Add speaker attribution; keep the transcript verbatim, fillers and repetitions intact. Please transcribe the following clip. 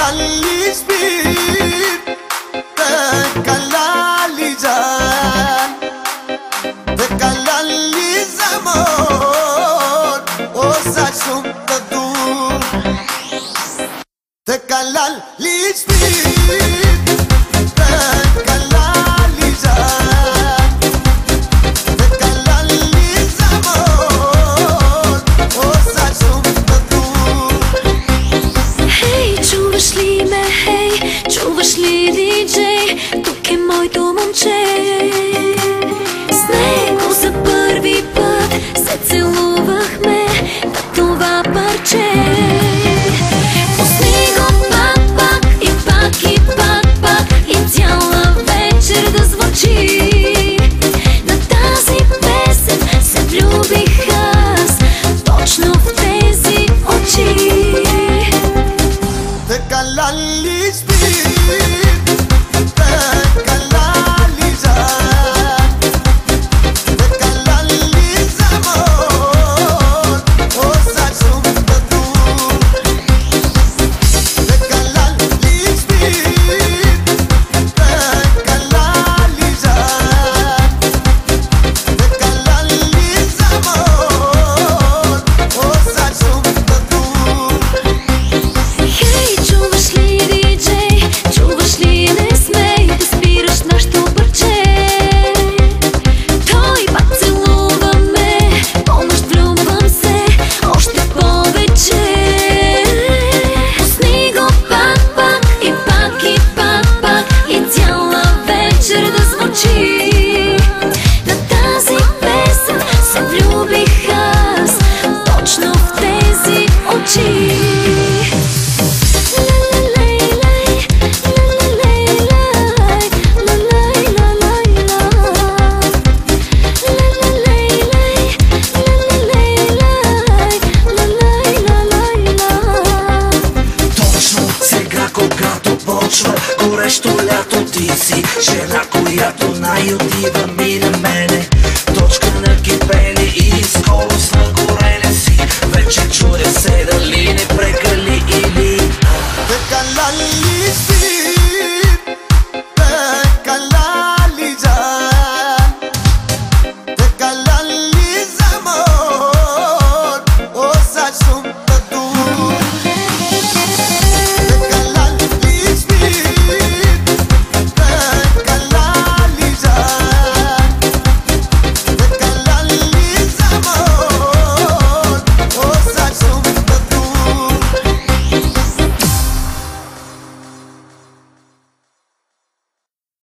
Speaker 1: l'Izmir, te kalla l'Izan, te kalla l'Izamon, o sa shumë të dur. Te kalla l'Izmir, te kalla l'Izan, te kalla l'Izamon, o sa shumë të dur.
Speaker 2: Hej, čuvaš li me, hej, čuvaš li ди джей, тук е моето момче. С него за първи път се целувахме на това парче. Пусни го пак, пак и пак и пак, пак и цяла вечер да звучи. На тази песен се влюбих аз, точно в тези очи.
Speaker 1: Te kalla l'Izmir, te kalla l'Izan, te kalla l'Izamon, o sa shumë të dur. Te kalla l'Izmir, te kalla l'Izan, te kalla l'Izamon, o sa shumë të dur.
Speaker 2: Хей, чуваш ли ди джей, чуваш ли не смей да спираш нашето парче. Той пак целува ме, помощ влюбвам се още повече. Пусни го пак, пак и пак и пак, пак и цяла вечер да звучи. На тази песен се влюбих аз, точно в тези очи.
Speaker 3: Точно сега, когато почва горещо лято, ти си жена, която най-отива ми на мене.